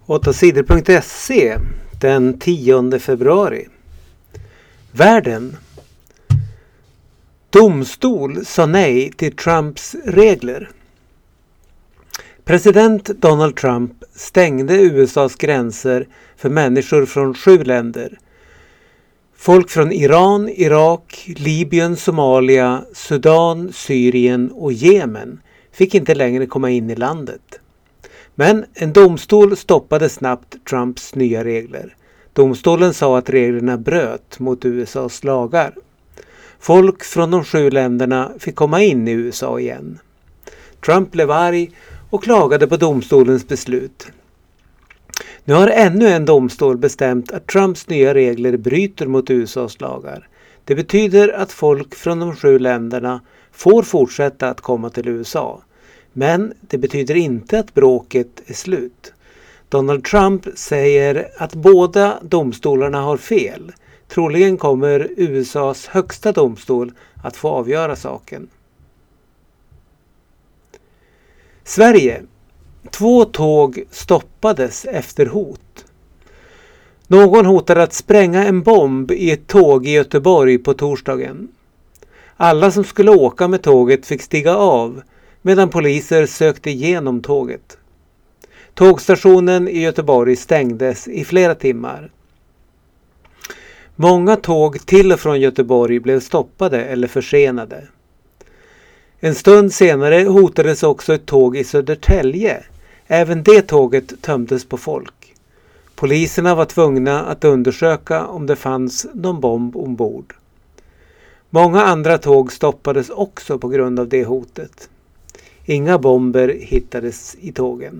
8sidor.se den 10 februari. Världen. Domstol sa nej till Trumps regler. President Donald Trump stängde USAs gränser för människor från 7 länder. Folk från Iran, Irak, Libyen, Somalia, Sudan, Syrien och Jemen fick inte längre komma in i landet. Men en domstol stoppade snabbt Trumps nya regler. Domstolen sa att reglerna bröt mot USAs lagar. Folk från de 7 länderna fick komma in i USA igen. Trump blev arg och klagade på domstolens beslut. Nu har ännu en domstol bestämt att Trumps nya regler bryter mot USAs lagar. Det betyder att folk från de 7 länderna får fortsätta att komma till USA. Men det betyder inte att bråket är slut. Donald Trump säger att båda domstolarna har fel. Troligen kommer USAs högsta domstol att få avgöra saken. Sverige. 2 tåg stoppades efter hot. Någon hotade att spränga en bomb i ett tåg i Göteborg på torsdagen. Alla som skulle åka med tåget fick stiga av medan poliser sökte igenom tåget. Tågstationen i Göteborg stängdes i flera timmar. Många tåg till och från Göteborg blev stoppade eller försenade. En stund senare hotades också ett tåg i Södertälje. Även det tåget tömdes på folk. Poliserna var tvungna att undersöka om det fanns någon bomb ombord. Många andra tåg stoppades också på grund av det hotet. Inga bomber hittades i tågen.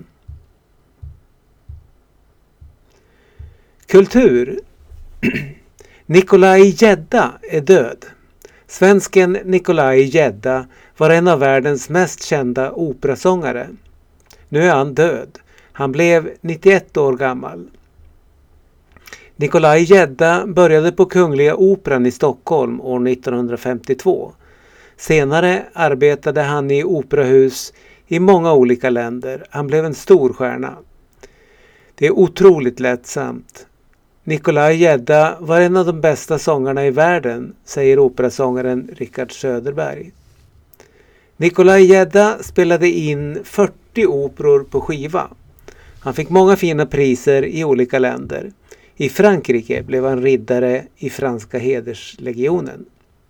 Kultur. Nikolaj Gedda är död. Svensken Nikolaj Gedda var en av världens mest kända operasångare. Nu är han död. Han blev 91 år gammal. Nikolaj Gedda började på Kungliga Operan i Stockholm år 1952. Senare arbetade han i operahus i många olika länder. Han blev en stor stjärna. Det är otroligt lättsamt. Nikolaj Gedda var en av de bästa sångarna i världen, säger operasångaren Richard Söderberg. Nikolaj Gedda spelade in 40 operor på skiva. Han fick många fina priser i olika länder. I Frankrike blev han riddare i franska hederslegionen.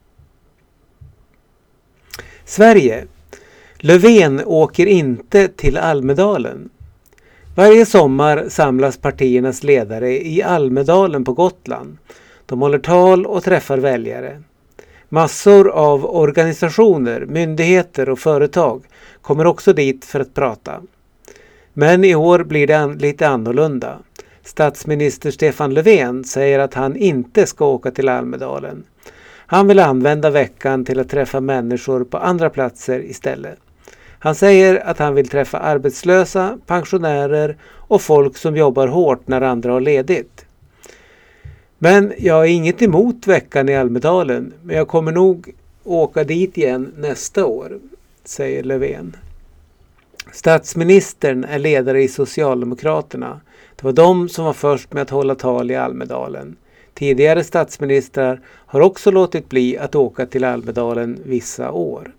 Sverige. Löfven åker inte till Almedalen. Varje sommar samlas partiernas ledare i Almedalen på Gotland. De håller tal och träffar väljare. Massor av organisationer, myndigheter och företag kommer också dit för att prata. Men i år blir det lite annorlunda. Statsminister Stefan Löfven säger att han inte ska åka till Almedalen. Han vill använda veckan till att träffa människor på andra platser istället. Han säger att han vill träffa arbetslösa, pensionärer och folk som jobbar hårt när andra har ledigt. Men jag har inget emot veckan i Almedalen, men jag kommer nog åka dit igen nästa år, säger Löfven. Statsministern är ledare i Socialdemokraterna. Det var de som var först med att hålla tal i Almedalen. Tidigare statsministrar har också låtit bli att åka till Almedalen vissa år.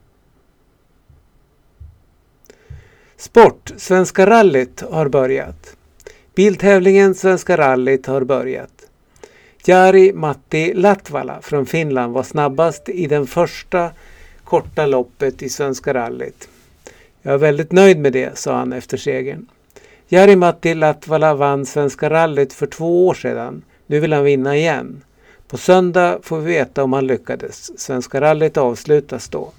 Sport. Svenska rallyt har börjat. Biltävlingen Svenska rallyt har börjat. Jari-Matti Latvala från Finland var snabbast i den första korta loppet i Svenska rallyt. Jag är väldigt nöjd med det, sa han efter segern. Jari-Matti Latvala vann Svenska rallyt för 2 år sedan. Nu vill han vinna igen. På söndag får vi veta om han lyckades. Svenska rallyt avslutas då.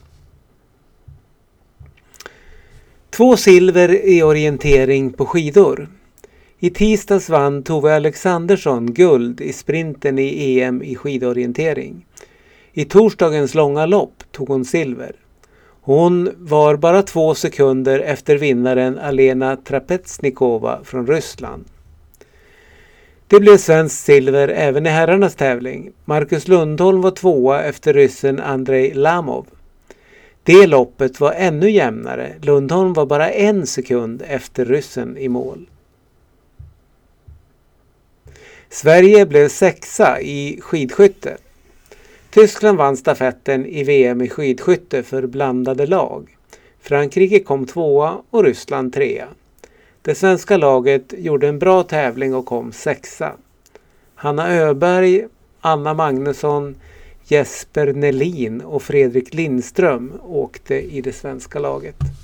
2 silver i orientering på skidor. I tisdags vann Tove Alexandersson guld i sprinten i EM i skidorientering. I torsdagens långa lopp tog hon silver. Hon var bara 2 sekunder efter vinnaren Alena Trapetsnikova från Ryssland. Det blev svensk silver även i herrarnas tävling. Marcus Lundholm var 2 efter ryssen Andrei Lamov. Det loppet var ännu jämnare. Lundholm var bara 1 sekund efter ryssen i mål. Sverige blev 6:a i skidskytte. Tyskland vann stafetten i VM i skidskytte för blandade lag. Frankrike kom 2:a och Ryssland 3:a. Det svenska laget gjorde en bra tävling och kom 6:a. Hanna Öberg, Anna Magnusson, Jesper Nelin och Fredrik Lindström åkte i det svenska laget.